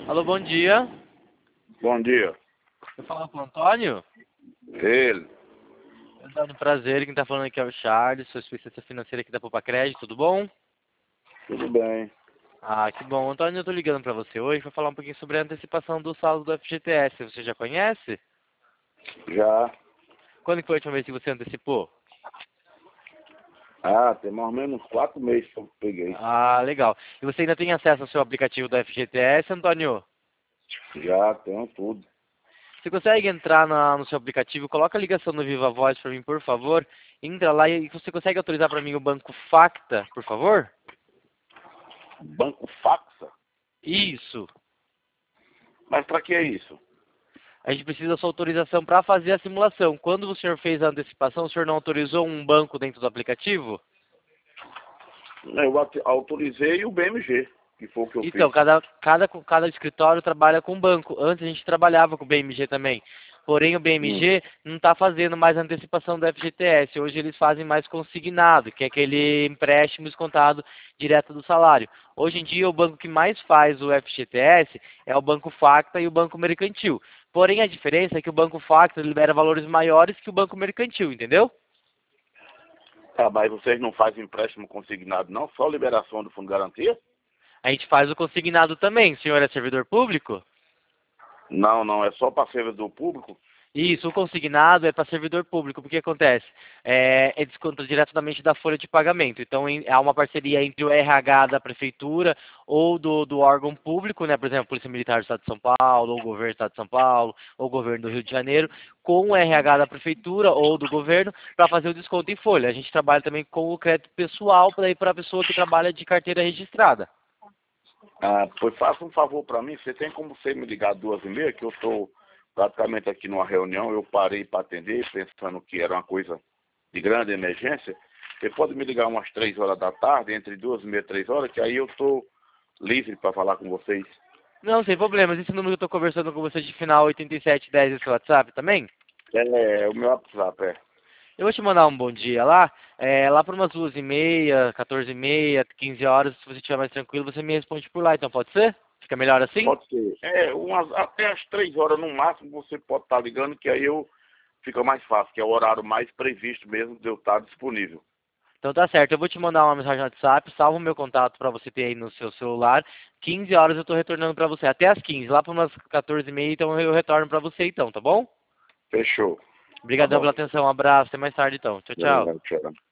Alô, bom dia. Bom dia. Eu falo com o Antônio. Ele. Antônio, prazer. Quem tá falando aqui é o Charles, sou especialista financeiro aqui da Poupa Crédito, tudo bom? Tudo bem. Ah, que bom. Antônio, eu tô ligando pra você hoje pra falar um pouquinho sobre a antecipação do saldo do FGTS. Você já conhece? Já. Quando que foi a última vez que você antecipou? Tem mais ou menos uns 4 meses que eu peguei. Ah, legal. E você ainda tem acesso ao seu aplicativo do FGTS, Antônio? Já tenho tudo. Você consegue entrar no seu aplicativo, coloca a ligação no Viva Voz pra mim, por favor. Entra lá e você consegue autorizar pra mim o Banco Facta, por favor? Banco Faxa? Isso. Mas pra que é isso? A gente precisa da sua autorização para fazer a simulação. Quando o senhor fez a antecipação, o senhor não autorizou um banco dentro do aplicativo? Eu autorizei o BMG, que foi o que eu Então, fiz. cada escritório trabalha com banco. Antes a gente trabalhava com o BMG também. Porém, o Hum. BMG não está fazendo mais a antecipação do FGTS. Hoje eles fazem mais consignado, que é aquele empréstimo descontado direto do salário. Hoje em dia, o banco que mais faz o FGTS é o Banco Facta e o Banco Mercantil. Porém, a diferença é que o Banco Facta libera valores maiores que o Banco Mercantil, entendeu? Mas vocês não fazem empréstimo consignado, não? Só liberação do Fundo de Garantia? A gente faz o consignado também. O senhor é servidor público? Não, não. É só para servidor público? Isso, o consignado é para servidor público. Porque acontece? É desconto diretamente da folha de pagamento. Então, há uma parceria entre o RH da prefeitura ou do órgão público, né? Por exemplo, Polícia Militar do Estado de São Paulo, ou o Governo do Estado de São Paulo, ou o Governo do Rio de Janeiro, com o RH da prefeitura ou do governo para fazer o desconto em folha. A gente trabalha também com o crédito pessoal para a pessoa que trabalha de carteira registrada. Pois faça um favor para mim. Você tem como você me ligar 2h30, que eu estou praticamente aqui numa reunião. Eu parei para atender, pensando que era uma coisa de grande emergência. Você pode me ligar umas 3 horas da tarde, entre 2h30 e 3 horas, que aí eu estou livre para falar com vocês. Não, sem problemas. Esse número que eu estou conversando com você de final 8710 é seu WhatsApp também? É o meu WhatsApp, Eu vou te mandar um bom dia lá. Lá por umas 2h30, 14h30, 15 horas, se você estiver mais tranquilo, você me responde por lá, então pode ser? Fica melhor assim? Pode ser. Até as 3 horas no máximo você pode estar ligando, que aí fica mais fácil, que é o horário mais previsto mesmo de eu estar disponível. Então tá certo, eu vou te mandar uma mensagem no WhatsApp, salva o meu contato para você ter aí no seu celular. 15 horas eu estou retornando para você, até as 15, lá por umas 14h30, então eu retorno para você então, tá bom? Fechou. Tá Obrigadão bom. pela atenção, um abraço, até mais tarde então. Tchau, tchau. Tchau.